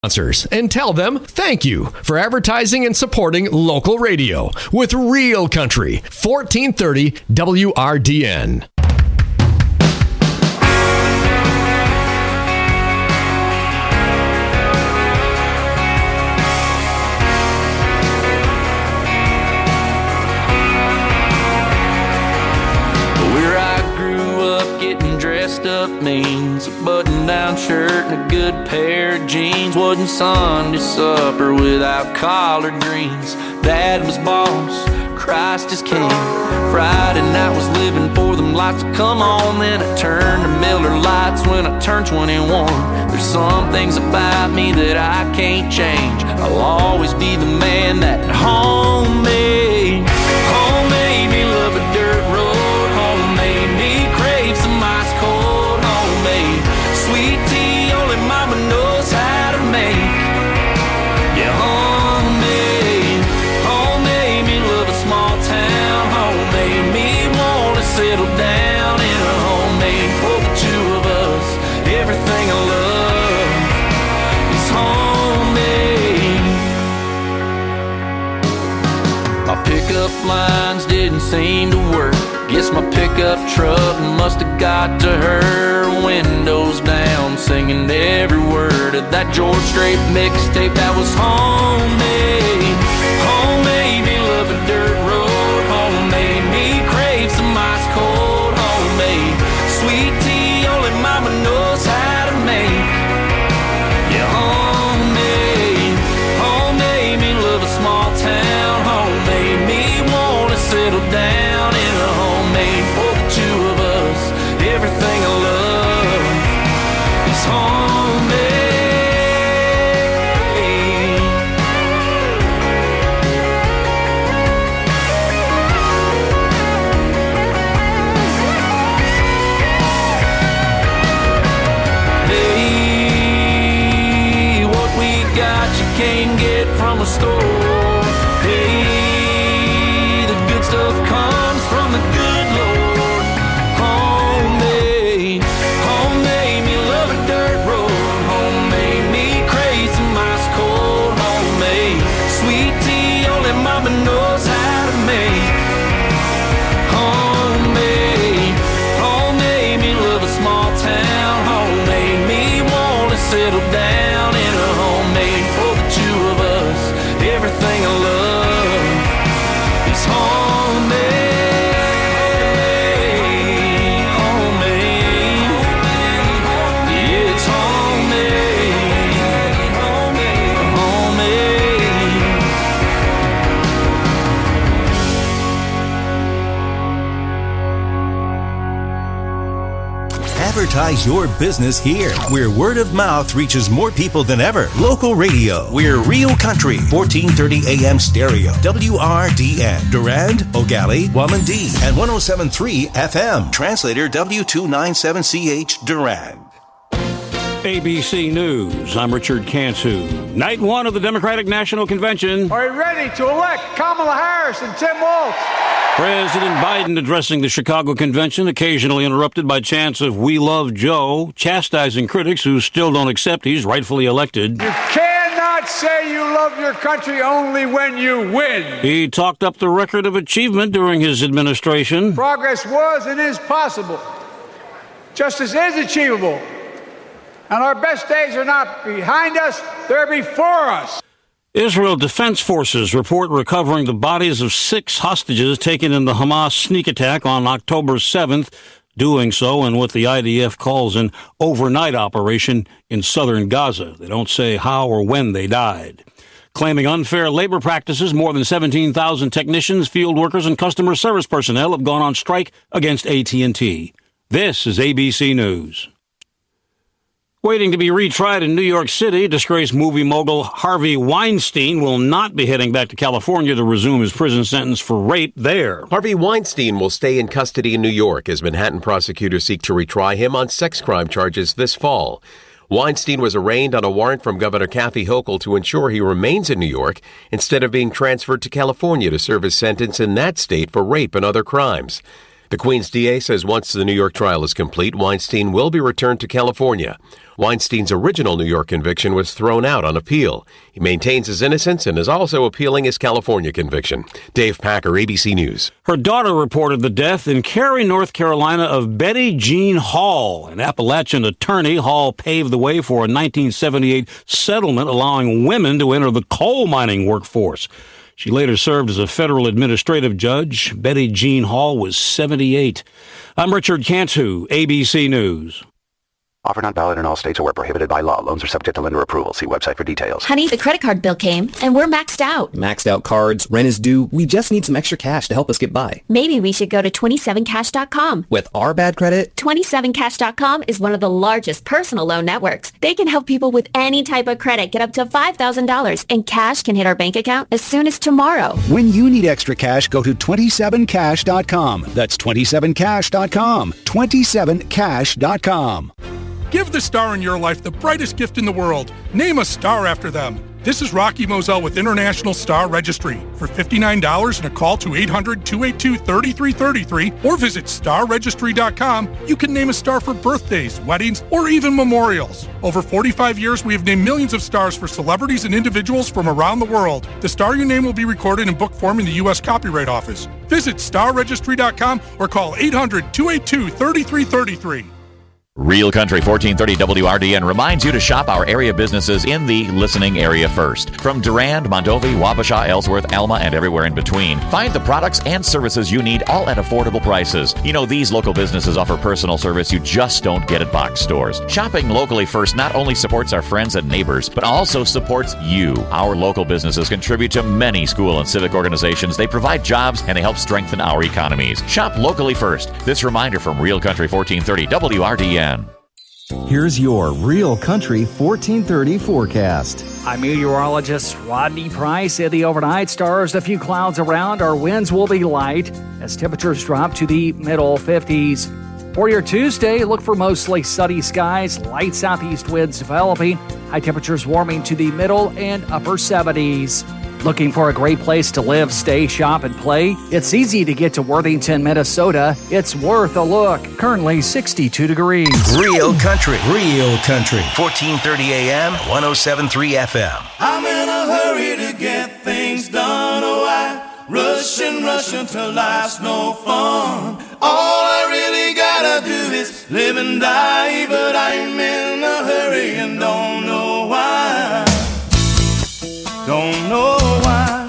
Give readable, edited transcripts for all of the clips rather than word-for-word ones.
sponsors and tell them thank you for advertising and supporting local radio with Real Country 1430 WRDN. Where I grew up, getting dressed up means a button-down shirt and a good pair of jeans. Wasn't Sunday supper without collard greens. Dad was boss, Christ is king. Friday night was living for them lights to come on. Then I turned to Miller Lights when I turned 21. There's some things about me that I can't change. I'll always be the man that home made. Home made me love a dirt road. Home made me crave some ice cold. Homemade sweet tea only mama knows how to make. Yeah, homemade. Home made me love a small town. Home made me want to settle down in a homemade for the two of us. Everything I love is homemade. My pickup lines didn't seem to work. Guess my pickup truck must have got to her. Windows down, singing every word of that George Strait mixtape that was homemade. Homemade me love a dirt road. Homemade me crave some ice cold. Homemade sweet tea only mama knows how to make. Yeah, homemade. Homemade me love a small town. Homemade me wanna settle down in a homemade for the two of us. Everything I love is homemade. Hey, what we got you can't get from a store. Hey, the good stuff comes from the good Lord. Homemade, homemade me love a dirt road. Homemade me crave some ice cold. Homemade sweet tea only mama knows how to make. Homemade, homemade me love a small town. Homemade me wanna settle down in a homemade for the two of us. Everything I love is homemade. Homemade. Yeah, it's homemade. Homemade. Advertise your business here, where word of mouth reaches more people than ever. Local radio. We're Real Country, 1430 AM stereo. WRDN. Durand, O'Galley, Wamandee, and 107.3 FM. Translator W297CH Durand. ABC News, I'm Richard Cantu. Night one of the Democratic National Convention. Are you ready to elect Kamala Harris and Tim Walz? President Biden addressing the Chicago convention, occasionally interrupted by chants of "We love Joe," chastising critics who still don't accept he's rightfully elected. You cannot say you love your country only when you win. He talked up the record of achievement during his administration. Progress was and is possible. Justice is achievable. And our best days are not behind us, they're before us. Israel Defense Forces report recovering the bodies of 6 hostages taken in the Hamas sneak attack on October 7th, doing so in what the IDF calls an overnight operation in southern Gaza. They don't say how or when they died. Claiming unfair labor practices, more than 17,000 technicians, field workers, and customer service personnel have gone on strike against AT&T. This is ABC News. Waiting to be retried in New York City, disgraced movie mogul Harvey Weinstein will not be heading back to California to resume his prison sentence for rape there. Harvey Weinstein will stay in custody in New York as Manhattan prosecutors seek to retry him on sex crime charges this fall. Weinstein was arraigned on a warrant from Governor Kathy Hochul to ensure he remains in New York instead of being transferred to California to serve his sentence in that state for rape and other crimes. The Queens DA says once the New York trial is complete, Weinstein will be returned to California. Weinstein's original New York conviction was thrown out on appeal. He maintains his innocence and is also appealing his California conviction. Dave Packer, ABC News. Her daughter reported the death in Cary, North Carolina of Betty Jean Hall. An Appalachian attorney, Hall paved the way for a 1978 settlement allowing women to enter the coal mining workforce. She later served as a federal administrative judge. Betty Jean Hall was 78. I'm Richard Cantu, ABC News. Offer not valid in all states or where prohibited by law. Loans are subject to lender approval. See website for details. Honey, the credit card bill came, and we're maxed out. Maxed out cards, rent is due. We just need some extra cash to help us get by. Maybe we should go to 27cash.com. With our bad credit? 27cash.com is one of the largest personal loan networks. They can help people with any type of credit get up to $5,000, and cash can hit our bank account as soon as tomorrow. When you need extra cash, go to 27cash.com. That's 27cash.com. 27cash.com. Give the star in your life the brightest gift in the world. Name a star after them. This is Rocky Moselle with International Star Registry. For $59 and a call to 800-282-3333 or visit starregistry.com, you can name a star for birthdays, weddings, or even memorials. Over 45 years, we have named millions of stars for celebrities and individuals from around the world. The star you name will be recorded in book form in the U.S. Copyright Office. Visit starregistry.com or call 800-282-3333. Real Country 1430 WRDN reminds you to shop our area businesses in the listening area first. From Durand, Mondovi, Wabasha, Ellsworth, Alma, and everywhere in between. Find the products and services you need, all at affordable prices. You know, these local businesses offer personal service you just don't get at box stores. Shopping locally first not only supports our friends and neighbors, but also supports you. Our local businesses contribute to many school and civic organizations. They provide jobs and they help strengthen our economies. Shop locally first. This reminder from Real Country 1430 WRDN. Here's your Real Country 1430 forecast. I'm meteorologist Rodney Price. In the overnight, stars, a few clouds around. Our winds will be light as temperatures drop to the middle 50s. For your Tuesday, look for mostly sunny skies, light southeast winds developing, high temperatures warming to the middle and upper 70s. Looking for a great place to live, stay, shop, and play? It's easy to get to Worthington, Minnesota. It's worth a look. Currently 62 degrees. Real Country. 1430 AM, 107.3 FM. I'm in a hurry to get things done. Oh, I rush until life's no fun. All I really gotta do is live and die, but I'm in a hurry and don't know why. Don't know why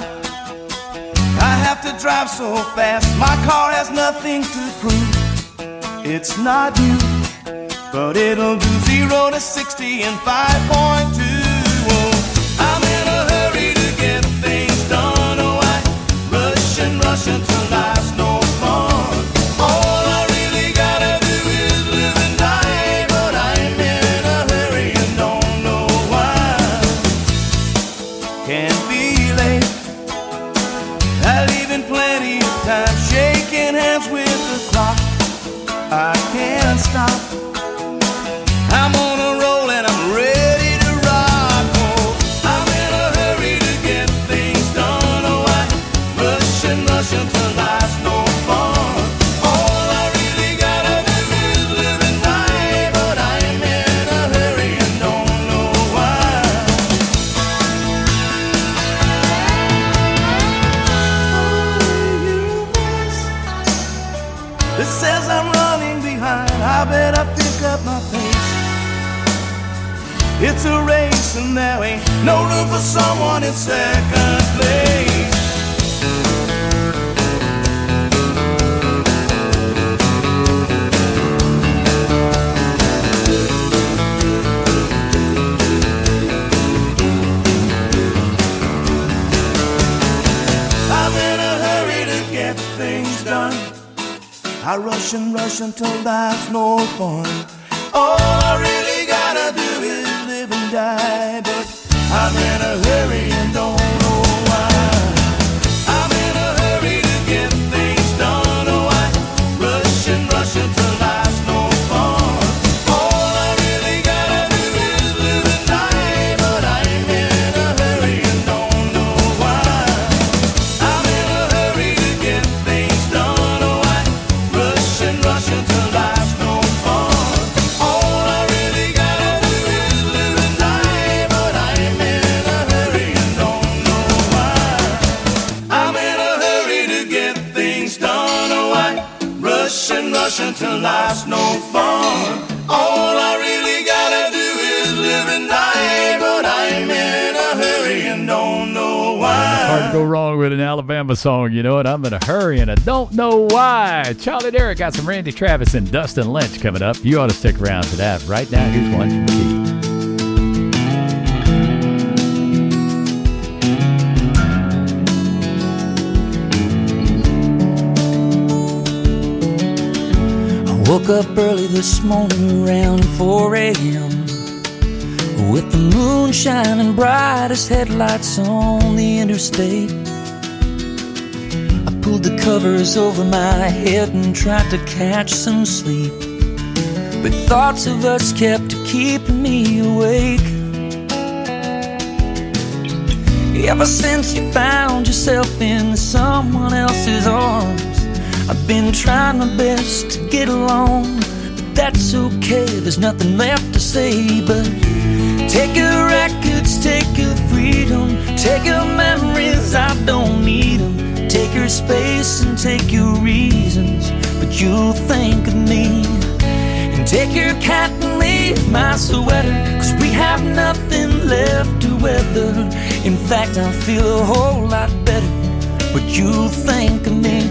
I have to drive so fast. My car has nothing to prove. It's not new, but it'll do 0 to 60 in 5.2. Oh, I'm in a hurry to get things done. Oh, I rush until life's no fun. All I really gotta do is live and die, but I'm in a hurry and don't know why. Can't be late. I leave in plenty of time, shaking hands with the clock. I can't stop. I'm on a roll and I'm ready to rock. Oh, I'm in a hurry to get things done. Oh, I rush until life's no fun. All I really gotta do is live and die, but I'm in a hurry and don't know why. It says I'm running behind. I better pick up my pace. It's a race and there ain't no room for someone in second place. I'm in a hurry to get things done. I rush until life's no fun. All I really gotta do is live and die, but I'm in a hurry and don't know why. I'm in a hurry to get things done. Oh, I rush until life's no fun. All I really gotta do is live and die, but I'm in a hurry and don't know why. I'm in a hurry to get things done. Oh, I rush rushing till life's no fun. All I really gotta do is live and die, but I'm in a hurry and don't know why. Hard to go wrong with an Alabama song, you know it. I'm in a hurry and I don't know why. Charlie Derrick got some Randy Travis and Dustin Lynch coming up. You ought to stick around for that. Right now, here's one from Keith. Woke up early this morning around 4 a.m. with the moon shining bright as headlights on the interstate. I pulled the covers over my head and tried to catch some sleep, but thoughts of us kept keeping me awake. Ever since you found yourself in someone else's arms, I've been trying my best to get along, but that's okay, there's nothing left to say. But take your records, take your freedom, take your memories, I don't need them. Take your space and take your reasons, but you'll think of me. And take your cat and leave my sweater, 'cause we have nothing left to weather. In fact, I feel a whole lot better, but you'll think of me.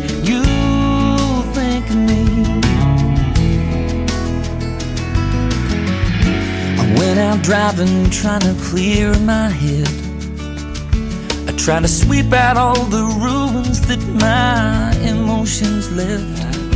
When I'm driving, trying to clear my head, I try to sweep out all the ruins that my emotions left.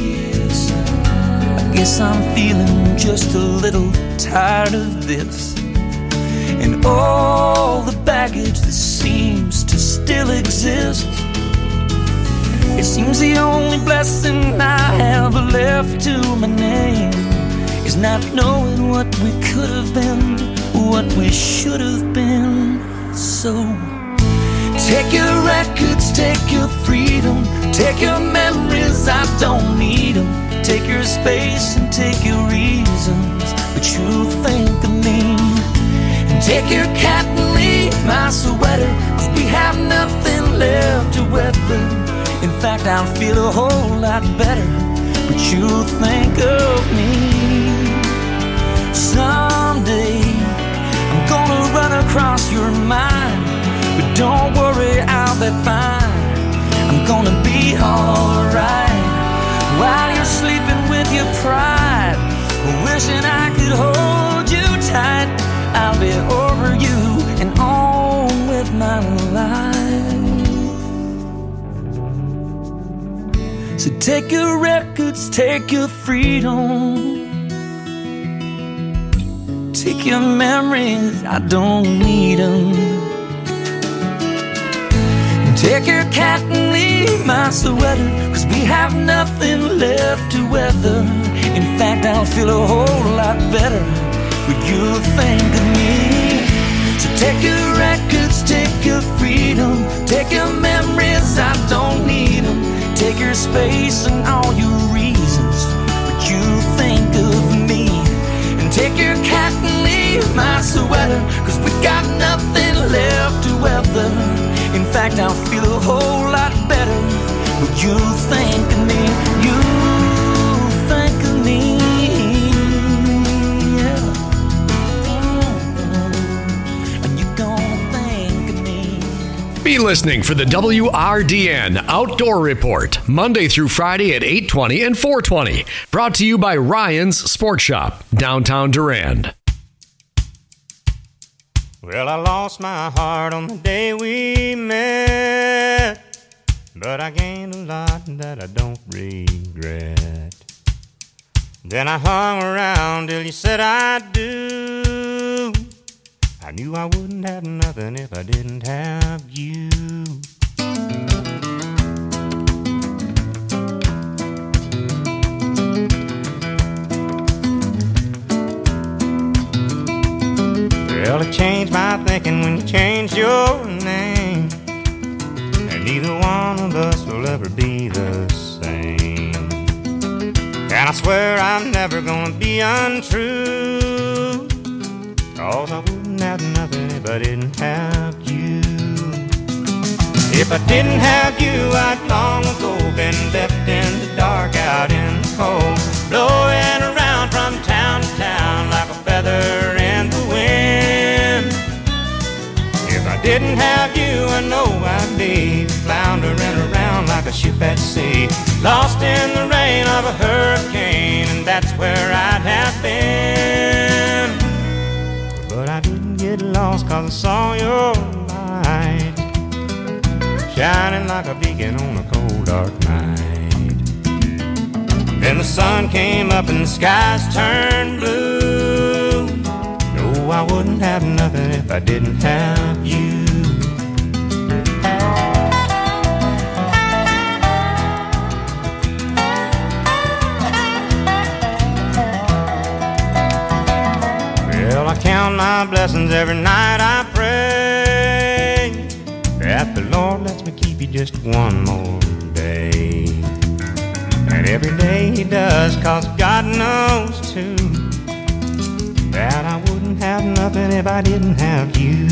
I guess I'm feeling just a little tired of this, and all the baggage that seems to still exist. It seems the only blessing I have left to my name is not knowing what we could have been, what we should have been. So take your records, take your freedom, take your memories, I don't need them. Take your space and take your reasons, but you'll think of me. And take your cat and leave my sweater, 'cause we have nothing left to weather. In fact, I'll feel a whole lot better, but you'll think of me. Someday I'm gonna run across your mind, but don't worry, I'll be fine. I'm gonna be alright while you're sleeping with your pride, wishing I could hold you tight. I'll be over you and on with my life. So take your records, take your freedom, take your memories, I don't need them. Take your cat and leave my sweater, 'cause we have nothing left to weather. In fact, I'll feel a whole lot better when you think of me. So take your records, take your freedom, take your memories, I don't need them. Take your space and all your reasons, but you think of me. And take your cat and leave my sweater, 'cause we got nothing left to weather. In fact, I'll feel a whole lot better, but you think of me, you think of me, yeah. And you're gonna think of me. Be listening for the WRDN Outdoor Report, Monday through Friday at 8:20 and 4:20. Brought to you by Ryan's Sports Shop, downtown Durand. Well, I lost my heart on the day we met, but I gained a lot that I don't regret. Then I hung around till you said I do. I knew I wouldn't have nothing if I didn't have you. Well, it changed my thinking when you changed your name, and neither one of us will ever be the same. And I swear I'm never gonna be untrue, 'cause I wouldn't have nothing if I didn't have you. If I didn't have you, I'd long ago been left in the dark, out in the cold, blowing around from town to town like a feather in the wind. If I didn't have you, I know I'd be floundering around like a ship at sea, lost in the rain of a hurricane, and that's where I'd have been. But I didn't get lost 'cause I saw your light shining like a beacon on a cold dark night. Then the sun came up and the skies turned blue. No, I wouldn't have nothing if I didn't have you. Well, I count my blessings every night I pray that the Lord lets me keep you just one more day. And every day He does, 'cause God knows too that I wouldn't have nothing if I didn't have you.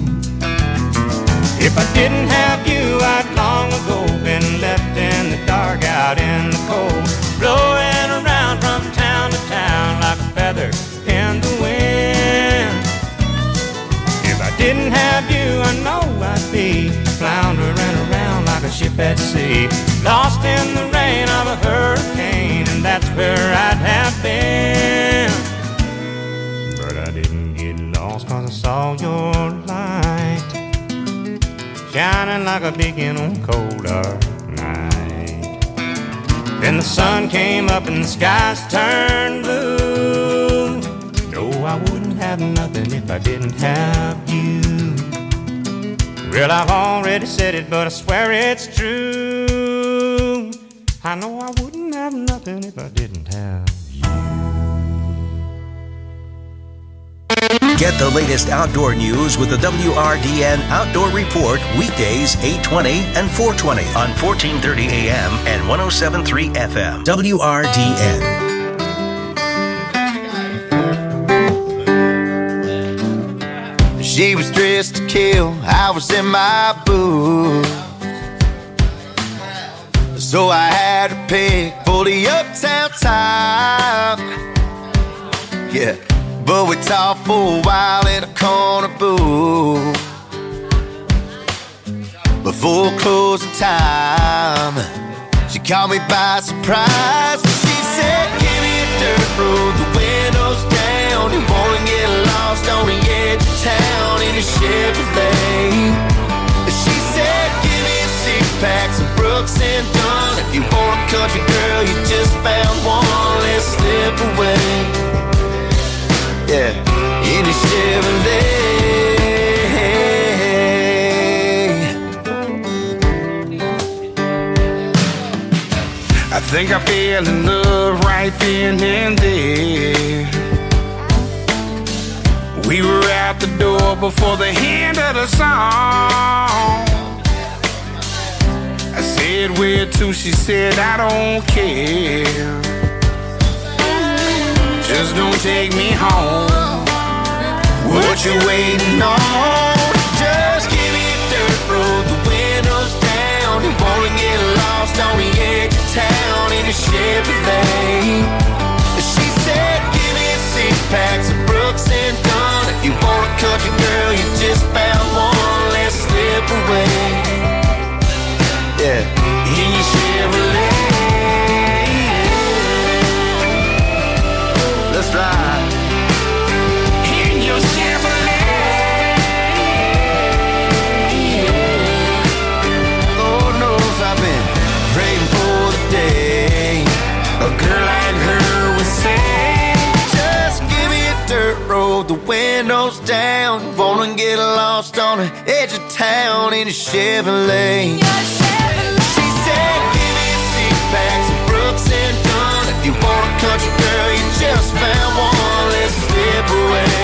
If I didn't have you, I'd long ago been left in the dark, out in the cold, blowing around from town to town like a feather in the wind. If I didn't have you, I know I'd be floundering around like a ship at sea, lost in the rain of a hurricane, and that's where I'd have been. But I didn't get lost 'cause I saw your light shining like a beacon on a cold dark night. Then the sun came up and the skies turned blue. No, I wouldn't have nothing if I didn't have you. Well, I've already said it, but I swear it's true. I know I wouldn't have nothing if I didn't have you. Get the latest outdoor news with the WRDN Outdoor Report weekdays 8:20 and 4:20 on 1430 AM and 107.3 FM. WRDN. She was dressed to kill, I was in my booth, so I had to pick for the uptown top. Yeah, but we talked for a while in a corner booth before closing time. She caught me by surprise and she said, "Give me a dirt road, the windows down. You wanna get lost on the edge of town in a Chevrolet." She said, "Give me a six-pack, some Brooks and Dunn. If you want a country girl, you just found one. Let's slip away." Yeah, in a Chevrolet. I think I fell in love right then and there. We were out the door before the end of the song. I said, "Where to?" She said, "I don't care. Just don't take me home. What you waiting on? Just give me a dirt road, the windows down. You wanna get lost on the edge of town in a Chevrolet." She said, "Give me a six-pack, some Brooks and Dunn. If you want a country girl, you just found one. Let's slip away." Yeah, in your Chevrolet. Let's ride. In your Chevrolet. Lord knows I've been praying for the day a girl like her would say, "Just give me a dirt road, the windows down. Wanna get lost on the edge of town in a Chevrolet." She said, "Give me a six-pack, some Brooks and Dunn. If you want a country girl, you just found one. Let's slip away."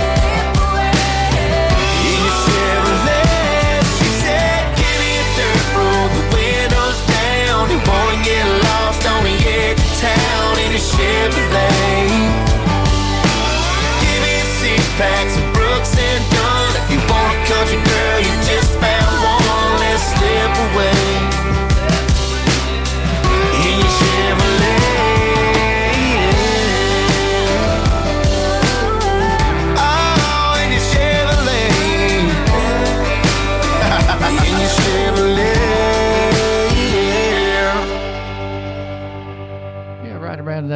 In your Chevrolet. She said, "Give me a dirt road, the windows down. You wanna get lost on the edge of town in a Chevrolet. Give me a six-pack, some Brooks and Dunn. If you want a country girl, you just found one. Let's slip away." In your Chevrolet.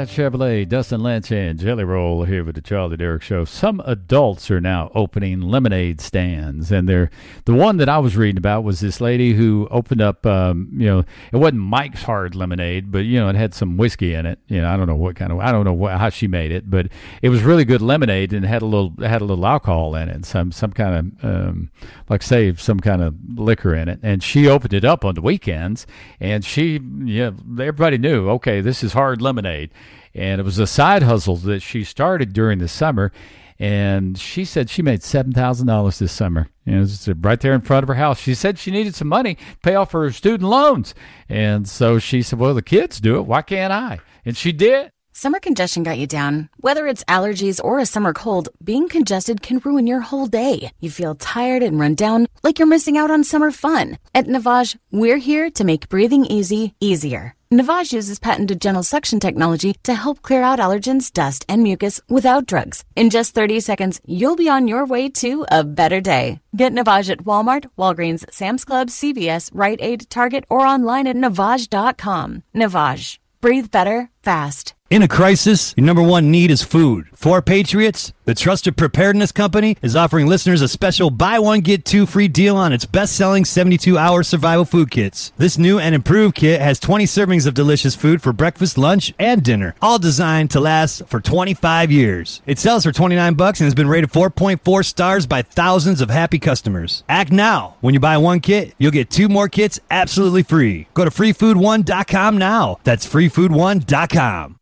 Scott Chevrolet, Dustin Lynch, and Jelly Roll here with the Charlie Derrick Show. Some adults are now opening lemonade stands, and the one that I was reading about was this lady who opened up, it wasn't Mike's Hard Lemonade, but it had some whiskey in it. I don't know how she made it, but it was really good lemonade and had a little alcohol in it, some kind of some kind of liquor in it, and she opened it up on the weekends, and everybody knew, okay, this is hard lemonade. And it was a side hustle that she started during the summer, and she said she made $7,000 this summer. It's right there in front of her house. She said she needed some money to pay off her student loans, and so she said, well, the kids do it, why can't I? And she did. Summer congestion got you down. Whether it's allergies or a summer cold, being congested can ruin your whole day. You feel tired and run down like you're missing out on summer fun. At Navage, we're here to make breathing easy easier. Navage uses patented gentle suction technology to help clear out allergens, dust, and mucus without drugs. In just 30 seconds, you'll be on your way to a better day. Get Navage at Walmart, Walgreens, Sam's Club, CVS, Rite Aid, Target, or online at Navage.com. Navage. Breathe better, fast. In a crisis, your number one need is food. For Patriots, the Trusted Preparedness Company is offering listeners a special buy one, get two free deal on its best-selling 72-hour survival food kits. This new and improved kit has 20 servings of delicious food for breakfast, lunch, and dinner, all designed to last for 25 years. It sells for $29 and has been rated 4.4 stars by thousands of happy customers. Act now. When you buy one kit, you'll get 2 more kits absolutely free. Go to freefood1.com now. That's freefood1.com.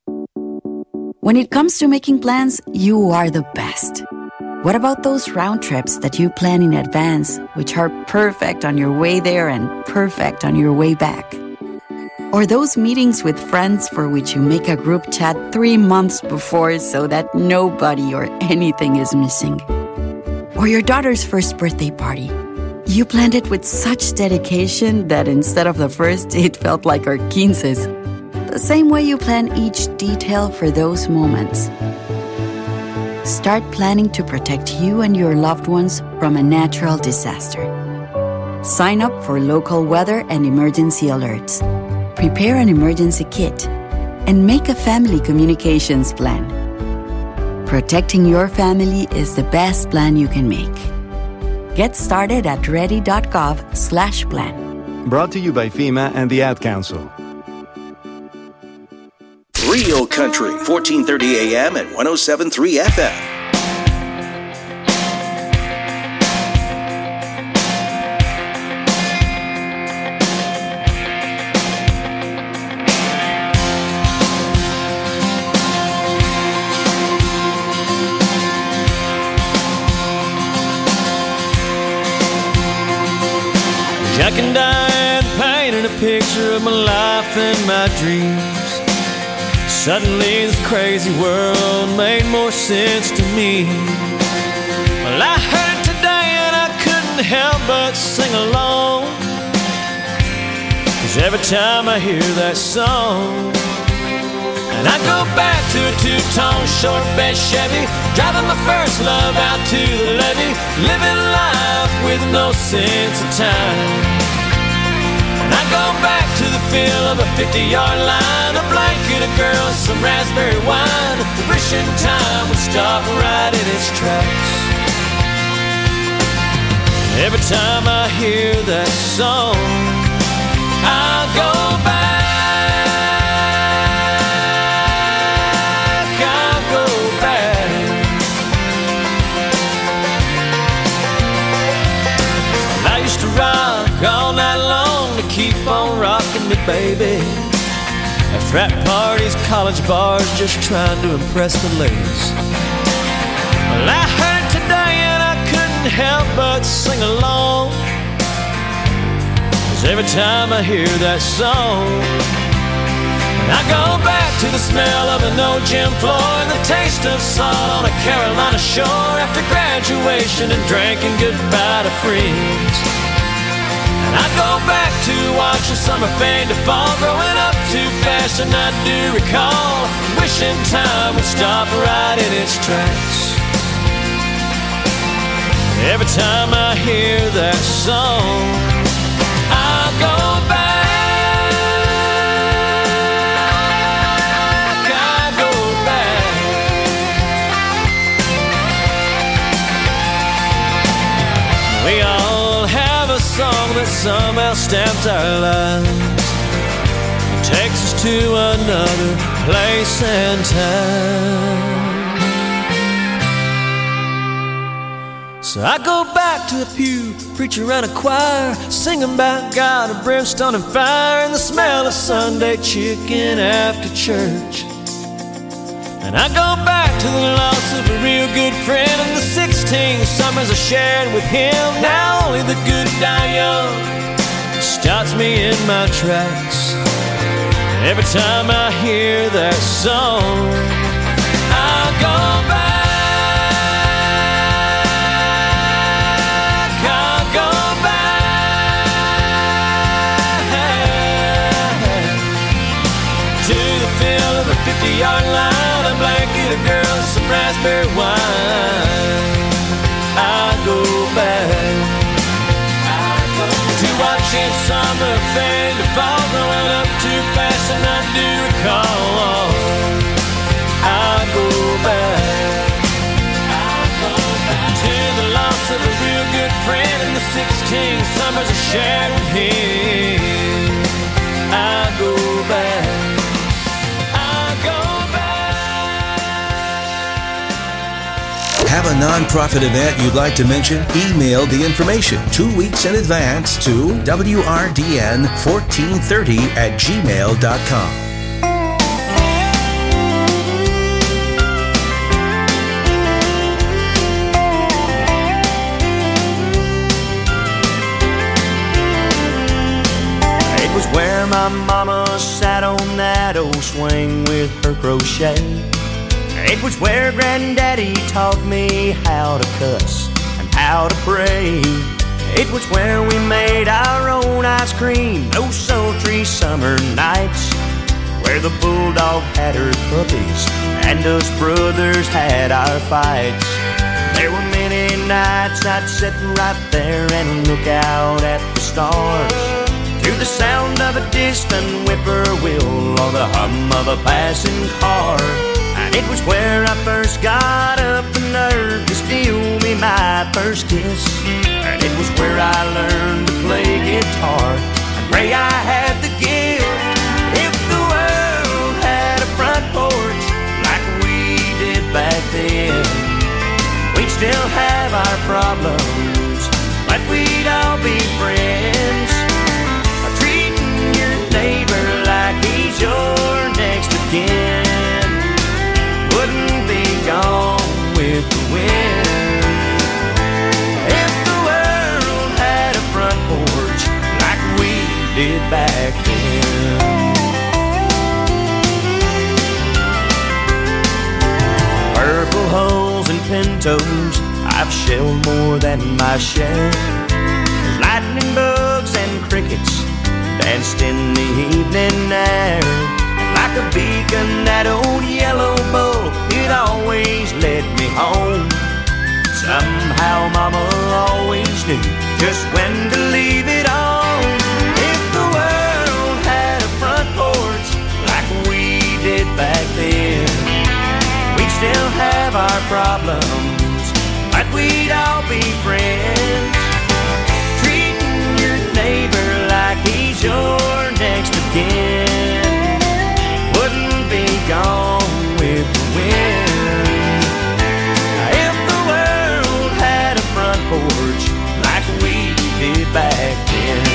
When it comes to making plans, you are the best. What about those round trips that you plan in advance, which are perfect on your way there and perfect on your way back? Or those meetings with friends for which you make a group chat 3 months before so that nobody or anything is missing? Or your daughter's first birthday party. You planned it with such dedication that instead of the first, it felt like our 15s. The same way you plan each detail for those moments. Start planning to protect you and your loved ones from a natural disaster. Sign up for local weather and emergency alerts. Prepare an emergency kit. And make a family communications plan. Protecting your family is the best plan you can make. Get started at ready.gov/plan. Brought to you by FEMA and the Ad Council. Real Country, 1430 AM and 107.3 FM. Jack and Diane painted a picture of my life and my dreams. Suddenly this crazy world made more sense to me. Well, I heard it today and I couldn't help but sing along, 'cause every time I hear that song, and I go back to a two-tone short bed Chevy, driving my first love out to the levee, living life with no sense of time. And I go back to the feel of a 50-yard line, a blanket of girls, some raspberry wine, wishing time would stop right in its tracks. Every time I hear that song, I'll go back, I'll go back. Well, I used to rock all night long to keep on rocking me, baby. At frat parties, college bars, just trying to impress the ladies. Well, I heard it today and I couldn't help but sing along, 'cause every time I hear that song, I go back to the smell of an old gym floor and the taste of salt on a Carolina shore after graduation and drinking goodbye to friends. And I go back to watching summer fade to fall, growing up too fast and I do recall, wishing time would stop right in its tracks. Every time I hear that song, I'll go back, I'll song that somehow stamped our lives, takes us to another place and time. So I go back to the pew, preacher and a choir, singing about God and brimstone and fire, and the smell of Sunday chicken after church. And I go back to the loss of a real good friend and the 16 summers I shared with him. Now only the good die young stops me in my tracks. Every time I hear that song, I go back, I go back to the feel of a 50-yard line, a blanket of girls, some raspberry wine. I go back to watching summer fade to fall, growing up too fast and I do recall. I go back to the loss of a real good friend and the 16 summers I shared with him. I go back. Have a nonprofit event you'd like to mention? Email the information 2 weeks in advance to wrdn1430@gmail.com. It was where my mama sat on that old swing with her crochet. It was where Granddaddy taught me how to cuss and how to pray. It was where we made our own ice cream those sultry summer nights, where the bulldog had her puppies and us brothers had our fights. There were many nights I'd sit right there and look out at the stars, to the sound of a distant whippoorwill or the hum of a passing car. And it was where I first got up the nerve to steal me my first kiss. And it was where I learned to play guitar and pray I had the gift. If the world had a front porch like we did back then, we'd still have our problems, but we'd all be friends. Treating your neighbor like he's your next of kin wouldn't be gone with the wind. If the world had a front porch like we did back then. Purple hulls and pintos, I've shelled more than my share. Lightning bugs and crickets danced in the evening air. Like a beacon, that old yellow bull, it always led me home. Somehow Mama always knew just when to leave it on. If the world had a front porch like we did back then, we'd still have our problems, but we'd all be friends. Treating your neighbor like he's your next of kin wouldn't be gone with the wind. If the world had a front porch like we did back then,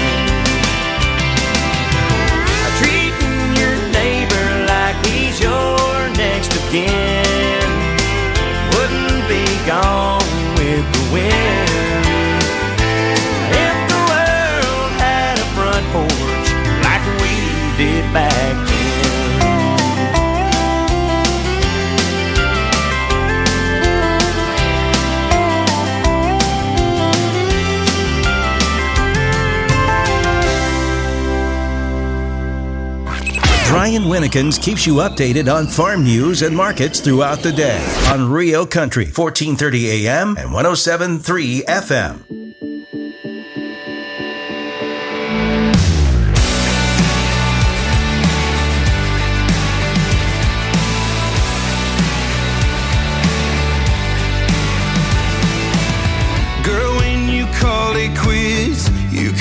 treating your neighbor like he's your next of kin wouldn't be gone with the wind. If the world had a front porch like we did back then. Brian Winnekins keeps you updated on farm news and markets throughout the day on Rio Country, 1430 AM and 107.3 FM. Girl, when you call it quits, you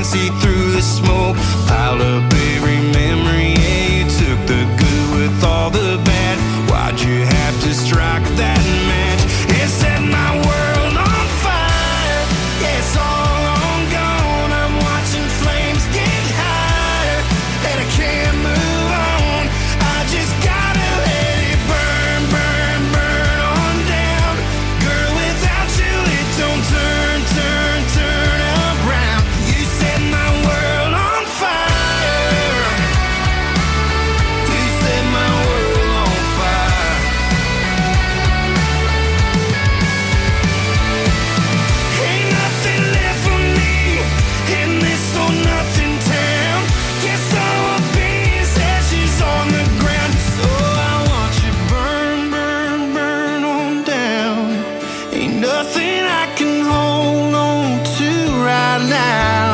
can't see through the smoke. Pile up every memory, yeah, you took the good with all the bad. Why'd you have to strike that match? It set my world on fire. Yeah, it's all on gone. I'm watching flames get higher, and I can't move on. I just gotta let it burn, burn, burn on down. Girl, without you it don't turn, turn, turn around. You set my world on fire. You set my world on fire. Ain't nothing left for me in this or nothing town. Guess all I'll be is ashes on the ground. So I want you burn, burn, burn on down. Ain't nothing I can hold on to right now.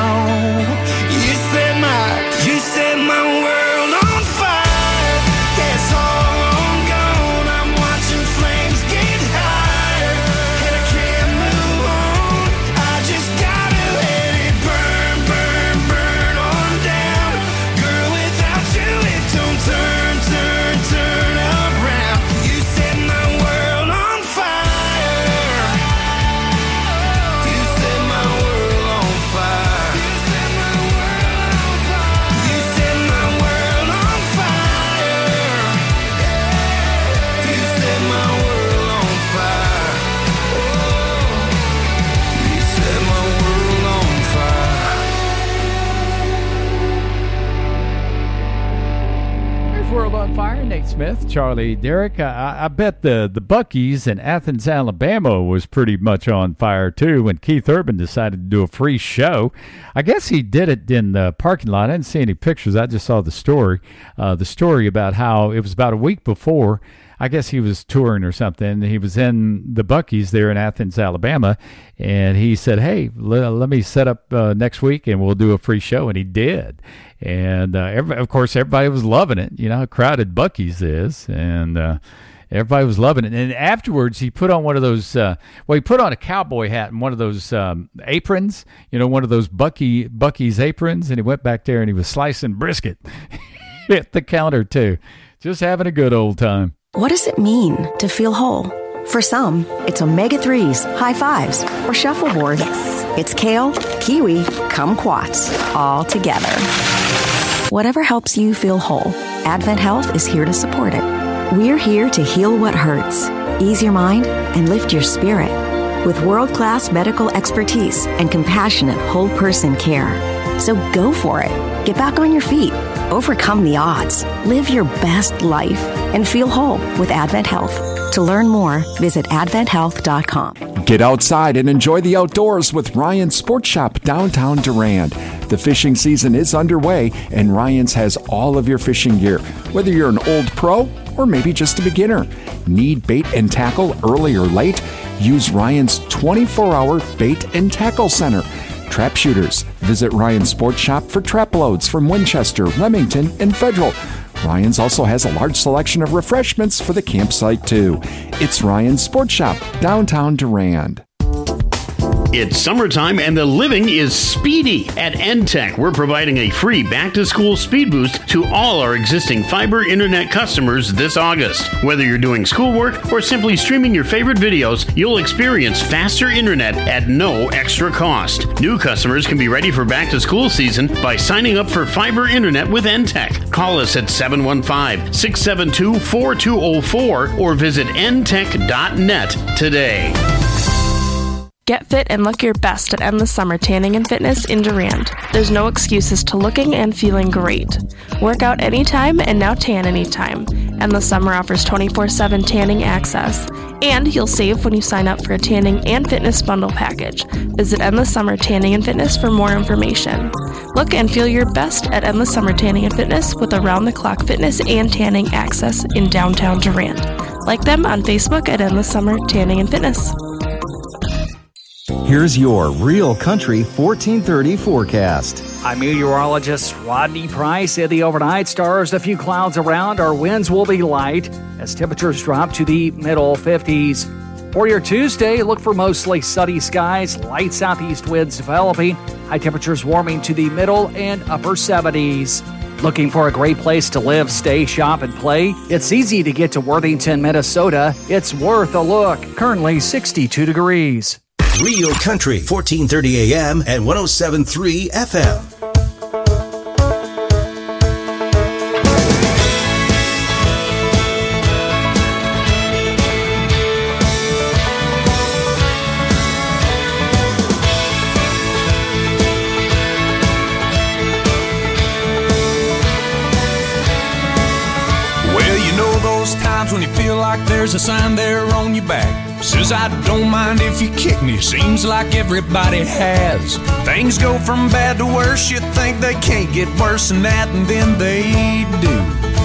You set my world on fire. Yeah, it's all on gone. I'm watching flames get higher, and I can't move on. I just gotta let it burn, burn, burn on down. Girl, without you it don't turn, turn, turn around. You set my world on fire. You set my world on fire. You set my world on fire. You set my world on fire. You set my world on fire. You set my world on fire. There's World on Fire. Nate Smith, Charlie Derrick. I bet the Buc-ee's in Athens, Alabama was pretty much on fire too when Keith Urban decided to do a free show. I guess he did it in the parking lot. I didn't see any pictures. I just saw the story about how it was about a week before. I guess he was touring or something. He was in the Buc-ee's there in Athens, Alabama, and he said, hey, let me set up next week and we'll do a free show, and he did. And of course, everybody was loving it. You know how crowded Buc-ee's is, and everybody was loving it. And afterwards, he put on one of those, he put on a cowboy hat and one of those aprons, one of those Buc-ee's aprons, and he went back there and he was slicing brisket at the counter too. Just having a good old time. What does it mean to feel whole? For some, it's omega-3s, high fives, or shuffleboard. Yes. It's kale, kiwi, kumquats, all together. Whatever helps you feel whole, Advent Health is here to support it. We're here to heal what hurts, ease your mind, and lift your spirit with world-class medical expertise and compassionate whole-person care. So go for it. Get back on your feet. Overcome the odds. Live your best life and feel whole with Advent Health. To learn more, visit adventhealth.com. Get outside and enjoy the outdoors with Ryan's Sports Shop downtown Durand. The fishing season is underway, and Ryan's has all of your fishing gear, whether you're an old pro or maybe just a beginner. Need bait and tackle early or late? Use Ryan's 24-hour bait and tackle center. Trap shooters. Visit Ryan's Sports Shop for trap loads from Winchester, Remington, and Federal. Ryan's also has a large selection of refreshments for the campsite, too. It's Ryan's Sports Shop, downtown Durand. It's summertime and the living is speedy. At NTech, we're providing a free back-to-school speed boost to all our existing fiber internet customers this August. Whether you're doing schoolwork or simply streaming your favorite videos, you'll experience faster internet at no extra cost. New customers can be ready for back-to-school season by signing up for fiber internet with NTech. Call us at 715-672-4204 or visit ntech.net today. Get fit and look your best at Endless Summer Tanning and Fitness in Durand. There's no excuses to looking and feeling great. Work out anytime and now tan anytime. Endless Summer offers 24/7 tanning access. And you'll save when you sign up for a tanning and fitness bundle package. Visit Endless Summer Tanning and Fitness for more information. Look and feel your best at Endless Summer Tanning and Fitness with around-the-clock fitness and tanning access in downtown Durand. Like them on Facebook at Endless Summer Tanning and Fitness. Here's your Real Country 1430 forecast. I'm meteorologist Rodney Price. In the overnight, stars, a few clouds around. Our winds will be light as temperatures drop to the middle 50s. For your Tuesday, look for mostly sunny skies, light southeast winds developing, high temperatures warming to the middle and upper 70s. Looking for a great place to live, stay, shop, and play? It's easy to get to Worthington, Minnesota. It's worth a look. Currently 62 degrees. Real Country, 1430 AM and 107.3 FM. When you feel like there's a sign there on your back says I don't mind if you kick me, seems like everybody has. Things go from bad to worse, you think they can't get worse than that, and then they do.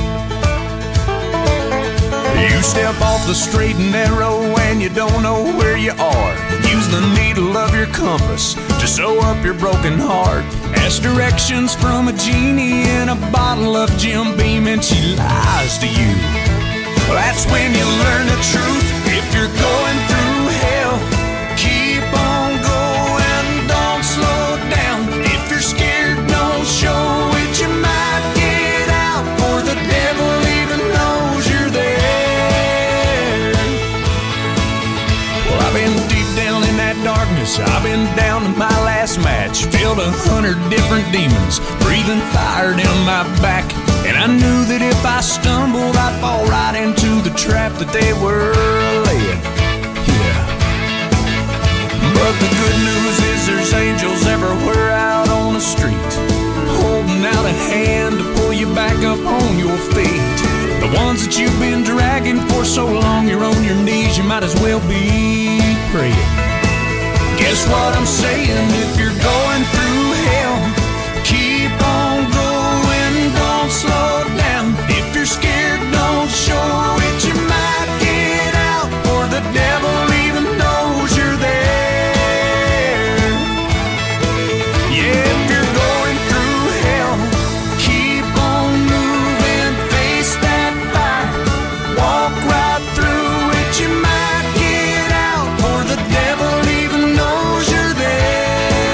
You step off the straight and narrow and you don't know where you are. Use the needle of your compass to sew up your broken heart. Ask directions from a genie in a bottle of Jim Beam and she lies to you. That's when you learn the truth. If you're going through hell, keep on going, don't slow down. If you're scared, don't show it, you might get out, for the devil even knows you're there. Well, I've been deep down in that darkness, I've been down to my last match, filled 100 different demons, breathing fire down my back. And I knew that if I stumbled, I'd fall right into the trap that they were laying. Yeah. But the good news is there's angels everywhere out on the street, holding out a hand to pull you back up on your feet. The ones that you've been dragging for so long, you're on your knees, you might as well be praying. Guess what I'm saying? If you're going through hell, keep on going, don't slow down. If you're scared, don't show it, you might get out, for the devil even knows you're there. Yeah, if you're going through hell, keep on moving, face that fire, walk right through it, you might get out, for the devil even knows you're there.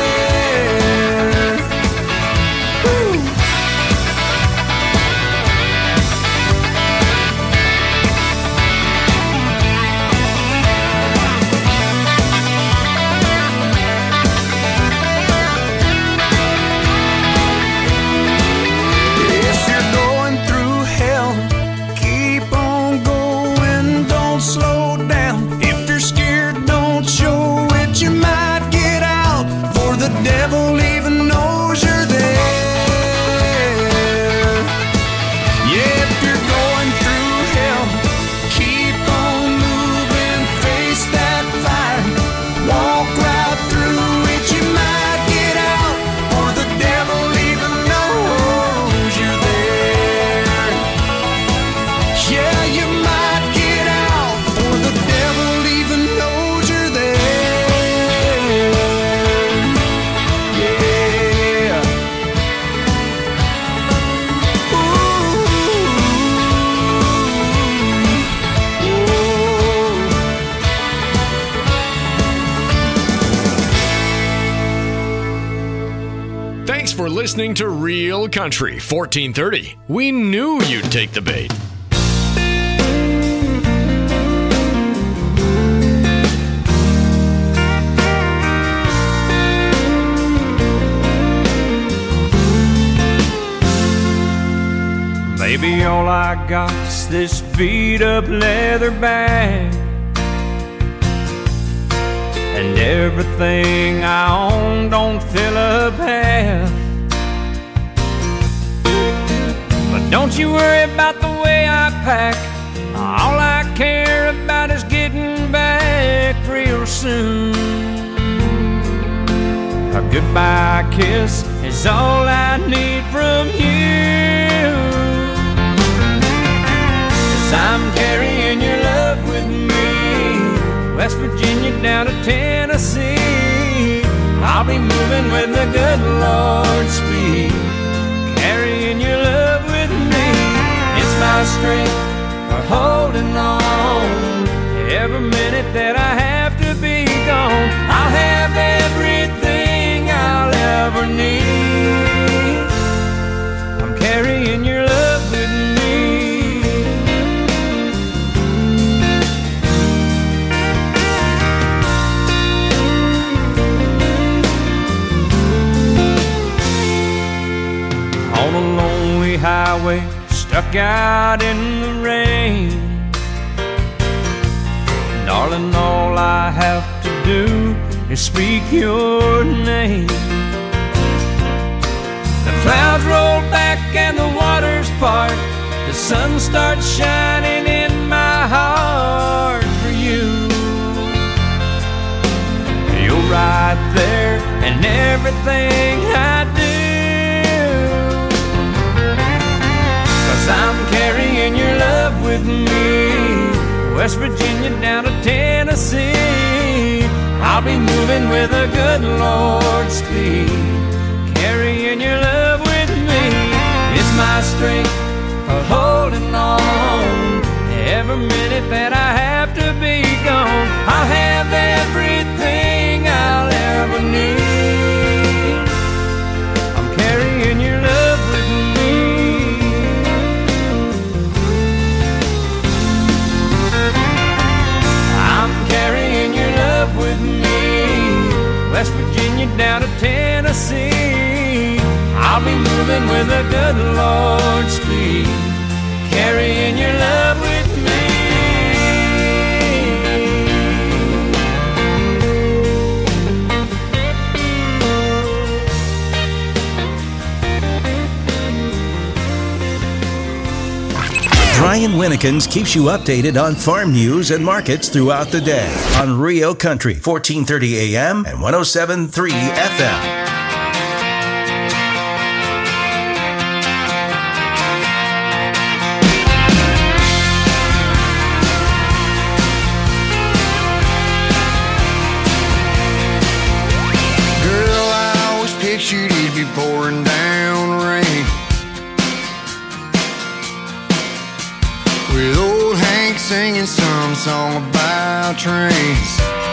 Woo. If you're going through hell, keep on going, don't slow down. If you're scared, don't show it, you might get out, for the devil even knows you're there. Yeah, if you're going through hell, keep on moving, face that fire, walk right through it, you might get out, for the devil even knows you're there. Yeah, you might get out, for the devil even knows you're there. Yeah. Thanks for listening to Real Country 1430. We knew you'd take the bait. Baby, all I got is this beat up leather bag, and everything I own don't fill up half. But don't you worry about the way I pack, all I care about is getting back real soon. A goodbye kiss is all I need from you. I'm carrying your love with me, West Virginia down to Tennessee. I'll be moving with the good Lord's speed, carrying your love with me. It's my strength for holding on every minute that I stuck out in the rain. Darling, all I have to do is speak your name. The clouds roll back and the waters part. The sun starts shining in my heart for you. You're right there in everything I do, 'cause I'm carrying your love with me, West Virginia down to Tennessee. I'll be moving with a good Lord's speed, carrying your love with me. It's my strength of holding on. Every minute that I have to be gone, I'll have everything I'll ever need. I'm carrying your love with me. I'm carrying your love with me, West Virginia down to Tennessee. I'll be moving with a good Lord's speed, carrying your love with me. Brian Winnekins keeps you updated on farm news and markets throughout the day on Rio Country, 1430 AM and 107.3 FM. Pictured it'd be pouring down rain, with old Hank singing some song about trains.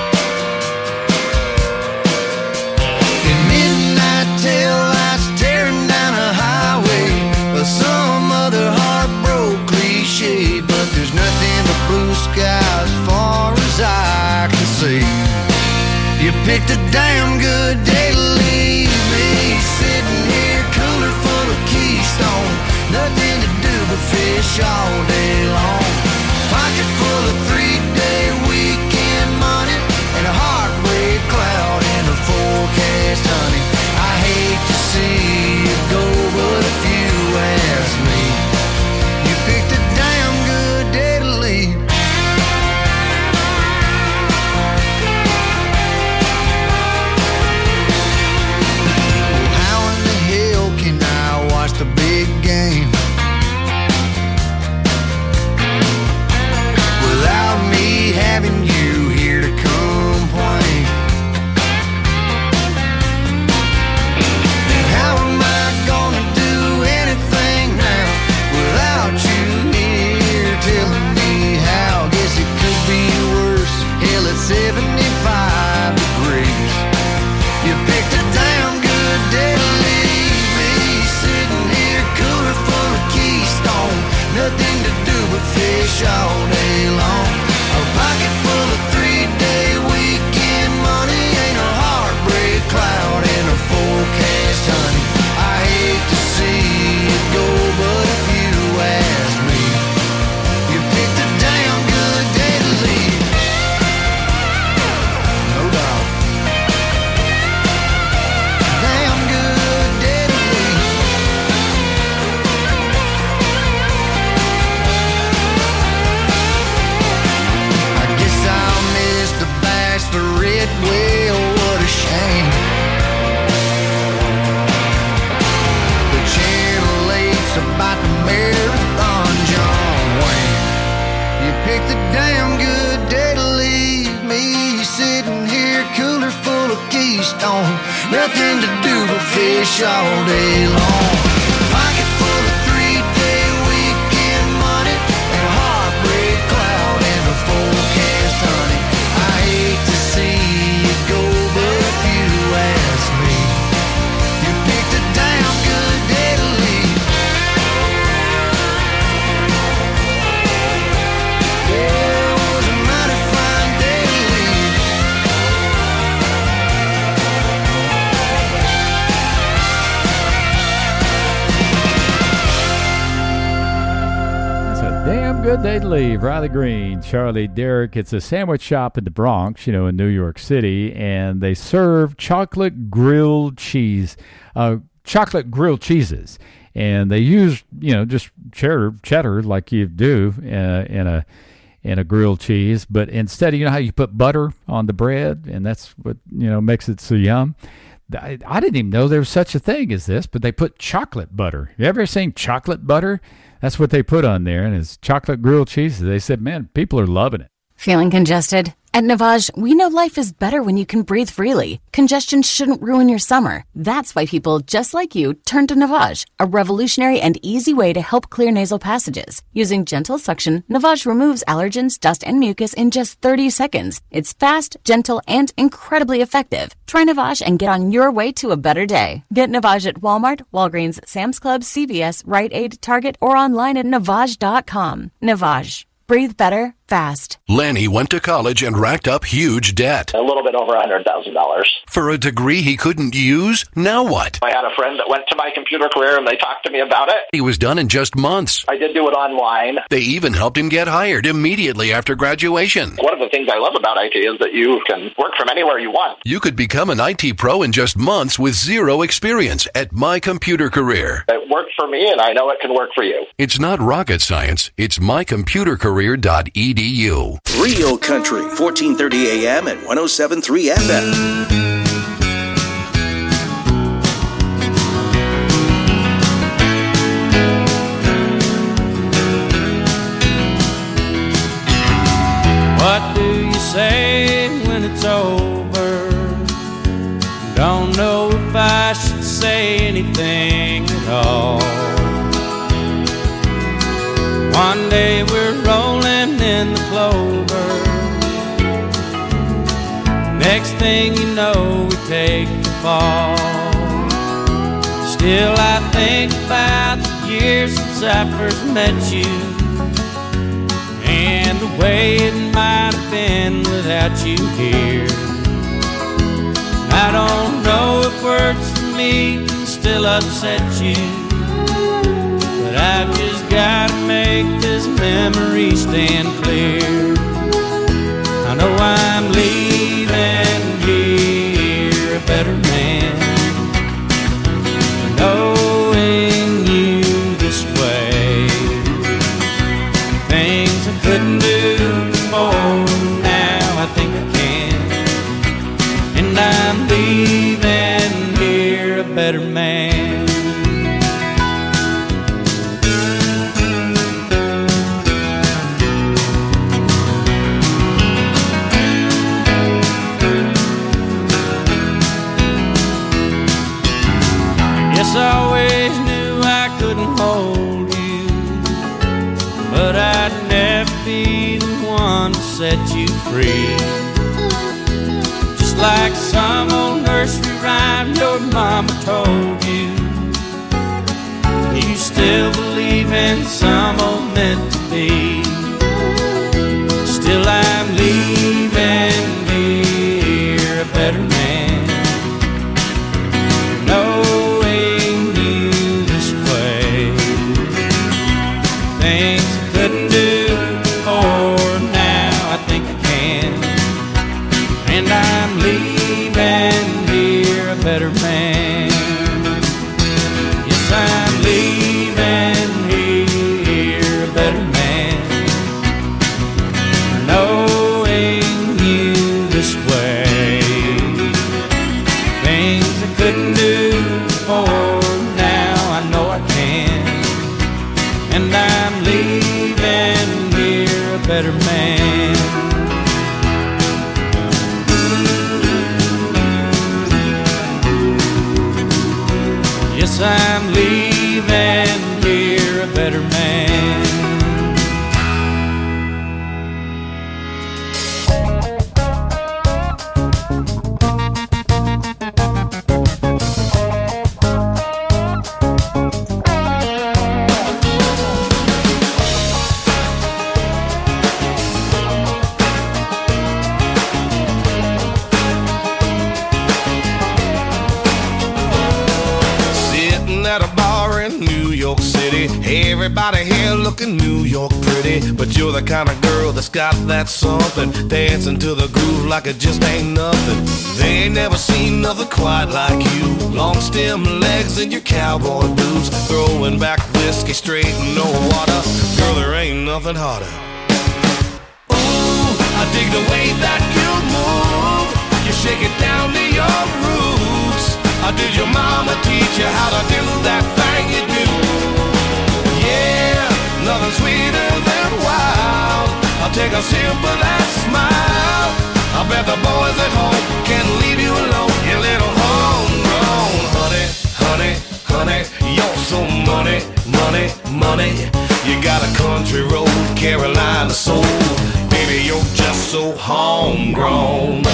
In midnight tail lights tearing down a highway, or some other heartbroken cliche, but there's nothing but blue skies as far as I can see. You picked a damn good day to leave me, sitting here cooler full of Keystone, nothing to do but fish all day long. Pocket full of 3-day weekend money and a heartbreak cloud in the forecast, honey. I hate to see you go, but if you ask me, you picked a damn good day to leave. The big game without me having you here to complain. And how am I gonna do anything now without you here telling me how? Guess it could be worse. Hell, it's 75 degrees. You picked a damn good day to leave me, sitting here cooler full of Keystone, nothing to do but fish all day long. A pocket full of 3-day weekend money, ain't a heartbreak cloud in a forecast, honey. I hate to see it go, but if you ask me, you picked a damn good day to leave. No doubt. Damn good day to leave. I guess I'll miss the bachelorette, well, what a shame. The Channel 8's about the marathon, John Wayne. You picked a damn good day to leave me, sitting here cooler full of Keystone, nothing to do but fish all day long. Pocket full of 3-day weekend money and a heartbreak cloud in the forecast, honey. I hate to see it go, but if you ask me, you picked a damn good day to leave. Yeah, it was a mighty fine day to leave. Damn good they'd leave. Riley Green, Charlie Derrick. It's a sandwich shop in the Bronx, in New York City, and they serve chocolate grilled cheeses. And they use, just cheddar like you do in a grilled cheese. But instead of, how you put butter on the bread, and that's what, makes it so yum. I didn't even know there was such a thing as this, but they put chocolate butter. You ever seen chocolate butter? That's what they put on there, and it's chocolate grilled cheese. They said, man, people are loving it. Feeling congested? At Navage, we know life is better when you can breathe freely. Congestion shouldn't ruin your summer. That's why people just like you turn to Navage, a revolutionary and easy way to help clear nasal passages. Using gentle suction, Navage removes allergens, dust, and mucus in just 30 seconds. It's fast, gentle, and incredibly effective. Try Navage and get on your way to a better day. Get Navage at Walmart, Walgreens, Sam's Club, CVS, Rite Aid, Target, or online at Navage.com. Navage. Breathe better, fast. Lanny went to college and racked up huge debt. A little bit over $100,000. For a degree he couldn't use? Now what? I had a friend that went to My Computer Career and they talked to me about it. He was done in just months. I did do it online. They even helped him get hired immediately after graduation. One of the things I love about IT is that you can work from anywhere you want. You could become an IT pro in just months with zero experience at My Computer Career. It worked for me and I know it can work for you. It's not rocket science. It's mycomputercareer.edu. Real Country, 1430 AM and 107.3 FM. What do you say when it's over? Don't know if I should say anything at all. One day we're rolling in the clover. Next thing you know, we take the fall. Still I think about the years since I first met you, and the way it might have been without you here. I don't know if words for me can still upset you, but I've just gotta make this memory stand clear. I know I'm leaving here a better man, knowing you this way. Things I couldn't do before, now I think I can, and I'm leaving here a better man. I always knew I couldn't hold you, but I'd never be the one to set you free. Just like some old nursery rhyme your mama told you, you still believe in some old meant to be. Still I'm leaving here a better man. Better man. Yes, I'm leaving here a better man, knowing you this way. Things I couldn't do before, now I know I can, and I'm leaving here a better man. Yes, I'm leaving here a better man. Everybody here looking New York pretty, but you're the kind of girl that's got that something, dancing to the groove like it just ain't nothing. They ain't never seen nothing quite like you. Long stem legs and your cowboy boots, throwing back whiskey straight in no water. Girl, there ain't nothing harder. Ooh, I dig the way that you move. You shake it down to your roots. Did your mama teach you how to do that thing you do? Yeah, nothing sweeter than wild. I'll take a sip of that smile. I bet the boys at home can't leave you alone. You little homegrown honey, honey, honey. You're so money, money, money. You got a country road, Carolina soul. Baby, you're just so homegrown.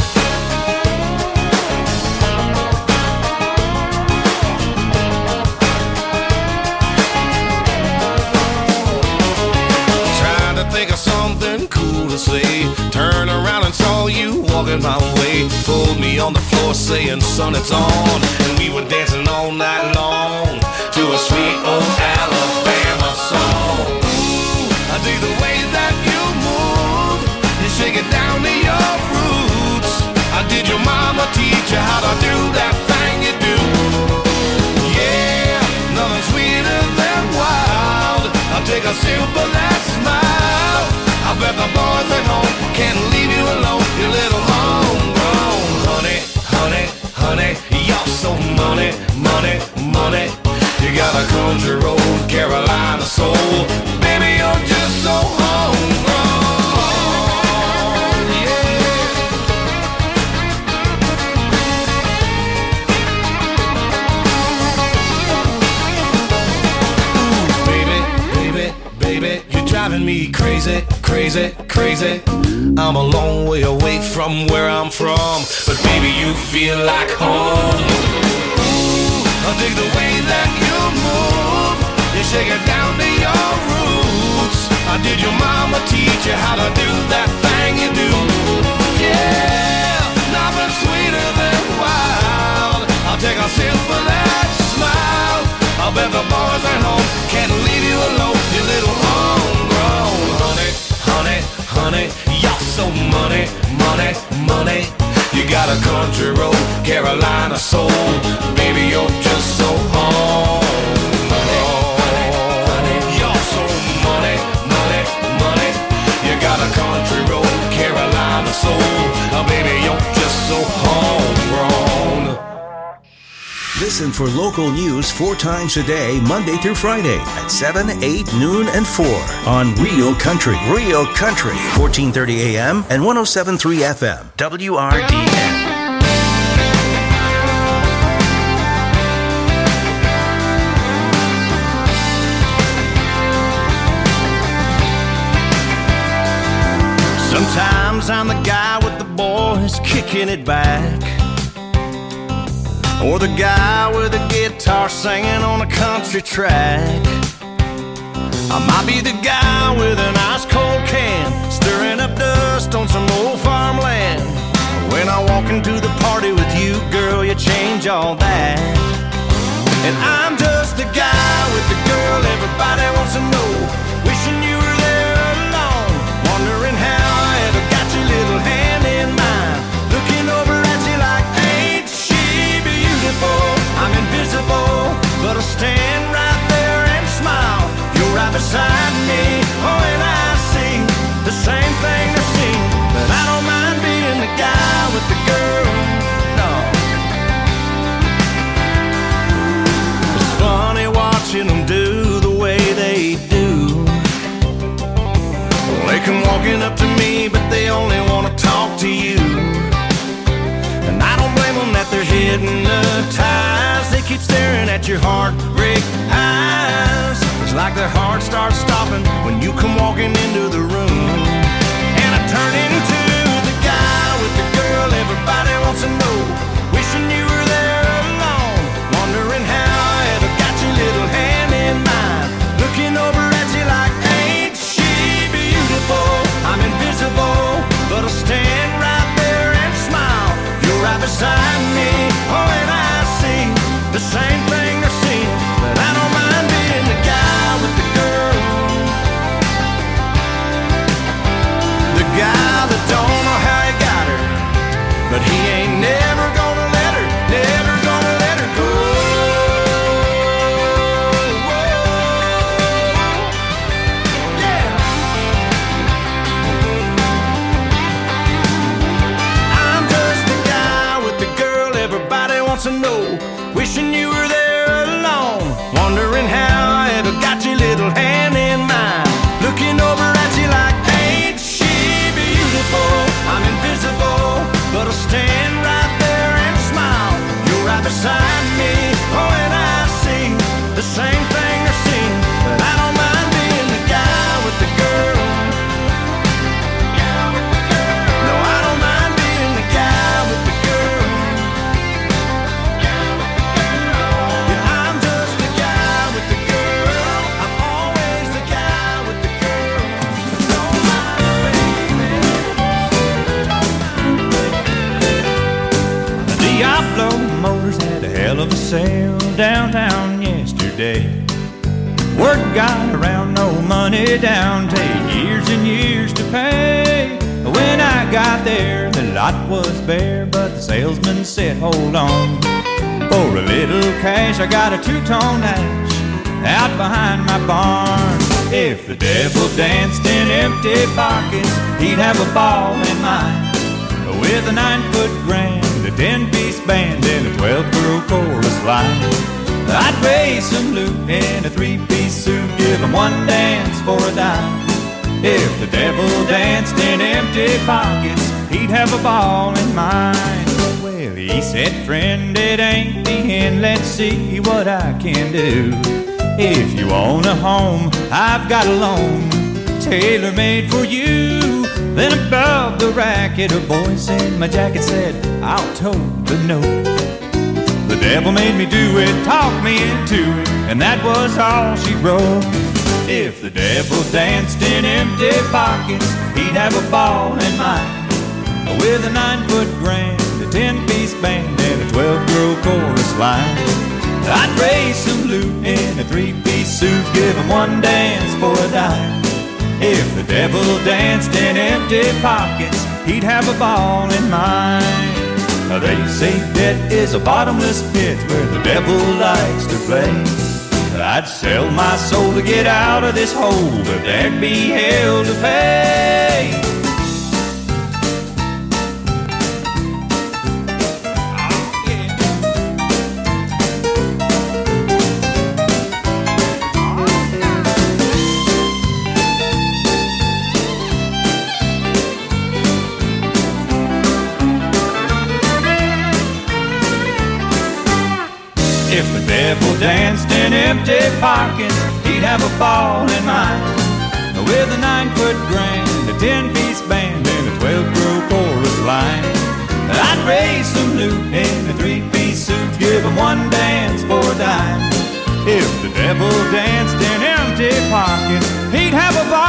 Think of something cool to say. Turn around and saw you walking my way. Pulled me on the floor saying, son, it's on. And we were dancing all night long to a sweet old Alabama song. Ooh, I dig the way that you move. You shake it down to your roots. Did your mama teach you how to do that thing you do? Yeah, nothing sweeter than wild. I'll take a sip of that smile. I bet the boys at home can't leave you alone. You little homegrown honey, honey, honey. You're so money, money, money. You got a country road, Carolina soul. Baby, you're just so homegrown. Driving me crazy, crazy, crazy. I'm a long way away from where I'm from, but baby, you feel like home. Ooh, I dig the way that you move. You shake it down to your roots. Did your mama teach you how to do that thing you do? Yeah, nothing sweeter than wild. I'll take a sip of that smile. I bet the boys at home can't leave you alone. You little homegrown honey, honey, honey. You're so money, money, money. You got a country road, Carolina soul. Baby, you're just so homegrown. You're so money, money, money. You got a country road, Carolina soul. Baby, you're just so homegrown. Listen for local news 4 times a day, Monday through Friday at 7, 8, noon, and 4 on Real Country. Real Country, 1430 AM and 107.3 FM, WRDN. Sometimes I'm the guy with the boys kicking it back, or the guy with a guitar singing on a country track. I might be the guy with an ice-cold can, stirring up dust on some old farmland. When I walk into the party with you, girl, you change all that. And I'm just the guy with the girl everybody wants to know, wishing you were there alone, wondering how I ever got your little hand in mine, looking over at you like, ain't she beautiful? I'm invisible, but I'll stand right there and smile. You're right beside me, oh, and I see the same thing they're seeing. But I don't mind being the guy with the girl, no. It's funny watching them do the way they do. They come walking up to me, but they only want to talk to you. And I don't blame them that they're hypnotized. They keep staring at your heartbreak eyes. It's like their heart starts stopping when you come walking into the room. And I turn into the guy with the girl everybody wants to know, wishing you were there alone, wondering how I ever got your little hand in mine, looking over at you like, ain't she beautiful? I'm invisible, but I'll stand right there and smile. You're right beside me, oh, and I see the same thing they're seeing. But I don't mind being the guy with the wants to know, wishing you were there alone, wondering how I ever got your little hand in mine, looking over at you like, ain't she beautiful? I'm invisible, but I'll stand right there and smile. You're right beside me, oh, and I see the same thing they're seeing, but I don't mind being the guy with the girl. No, I don't mind being the guy with the girl. Yeah, I'm just the guy with the girl. I'm always the guy with the girl. Don't mind, baby. The Diablo Motors had a hell of a sale downtown yesterday. Word got around, no money down, take years and years to pay. When I got there, the lot was bare, but the salesman said, hold on. For a little cash, I got a two-tone ash out behind my barn. If the devil danced in empty pockets, he'd have a ball in mine. With a 9-foot grand, a 10-piece band, and a 12-girl chorus line. I'd raise some loot in a 3-piece suit, give him one dance for a dime. If the devil danced in empty pockets, he'd have a ball in mine. Well, he said, friend, it ain't the end, let's see what I can do. If you own a home, I've got a loan, tailor-made for you. Then above the racket, a voice in my jacket said, I'll tote the note. The devil made me do it, talked me into it, and that was all she wrote. If the devil danced in empty pockets, he'd have a ball in mine. With a 9-foot grand, a 10-piece band, and a 12-girl chorus line. I'd raise some loot in a 3-piece suit, give him one dance for a dime. If the devil danced in empty pockets, he'd have a ball in mine. They say debt is a bottomless pit where the devil likes to play. I'd sell my soul to get out of this hole, but there'd be hell to pay. If the devil danced in empty pockets, he'd have a ball in mine. With a 9-foot grand, a 10-piece band, and a 12-girl chorus line. I'd raise some loot in a 3-piece suit, give him one dance for a dime. If the devil danced in empty pockets, he'd have a ball